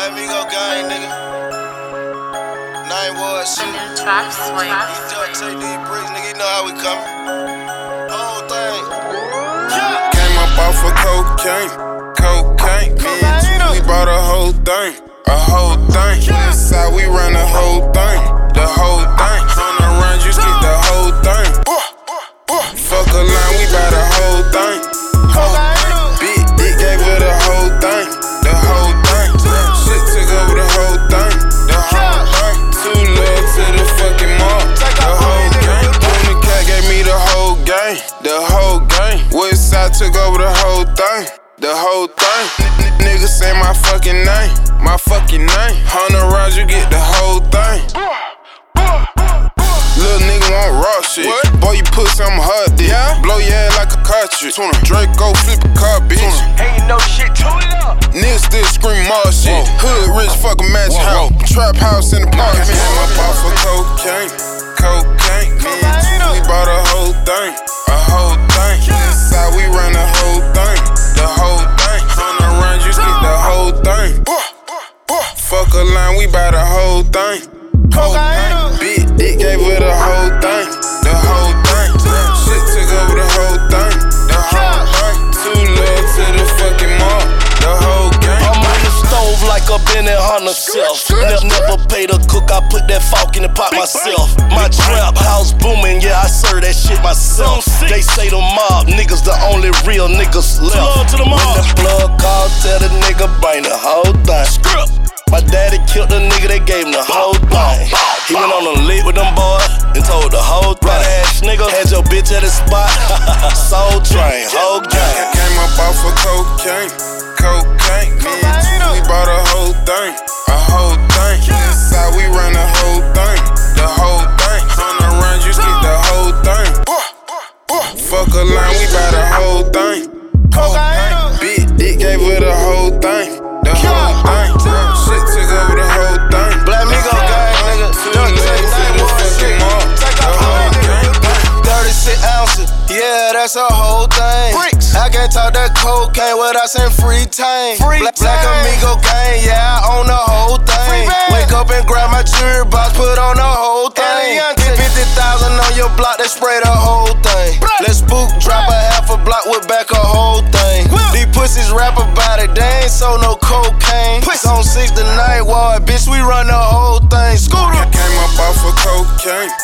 Black Migo gang, nigga. Name was shit. Trap swing. Just take these bricks, nigga. You know how we coming. Whole thing. Came up off of cocaine. Me and two, we bought a whole thing. Inside we run the whole thing. On the run, you skip the whole thing. Fuck a line, we buy the whole thing. Big dick gave her the whole thing. Shit took over the whole thing. Too love to the fucking mall. The whole gang. Boom, the cat gave me the whole gang. West side took over the whole thing. Niggas say my fucking name. 100 rounds, you get the whole thing. Little nigga want raw shit. What? Boy, you put some hard dick. Yeah? Blow your ass like a cartridge. Draco flip a car, bitch. Ain't no shit, tune it up. Niggas still scream more shit. Hood rich, fuck a match house. Trap house in the park. Came up off of cocaine. Me and two, we bought a whole thing. Inside we run the whole thing. On the run, you skip the whole thing. Fuck a line, we buy the whole thing. Big dick gave her the whole thing. Shit took over the whole thing. Too love to the fucking mall. The whole gang. I'm on the stove like a Benny Hunter self. Never paid a cook, I put that fork in the pot myself. My trap house booming, yeah, I serve that shit myself. They say the mob niggas the only real niggas left. When the plug call, tell the nigga bring the whole thing. My daddy killed the nigga that gave him the whole thing. He went on a lick with them boys and told the whole thing. Ass nigga, had your bitch at the spot. Soul train, whole gang. Came up off of cocaine. Me and two, we bought a whole thing. Inside we run the whole thing. On the run, you skip the whole thing. Fuck a line, we buy the whole thing. Big dick gave her the whole thing. Shit took over the whole thing. Black Migo gang, nigga. Just take 36 ounces. Yeah, that's a whole thing. I can't talk that cocaine without some free tang. Black Amigo gang, yeah, I own the whole thing. Wake up and grab my jewelry box, put on the whole thing. Get 50,000 on your block, they spray the whole thing. Let's spook, drop a half a block with back a whole thing. These pussies rap about it, they ain't sold no cocaine. On 6 the night ward, bitch, we run the whole thing. Scooter. Came up off of cocaine.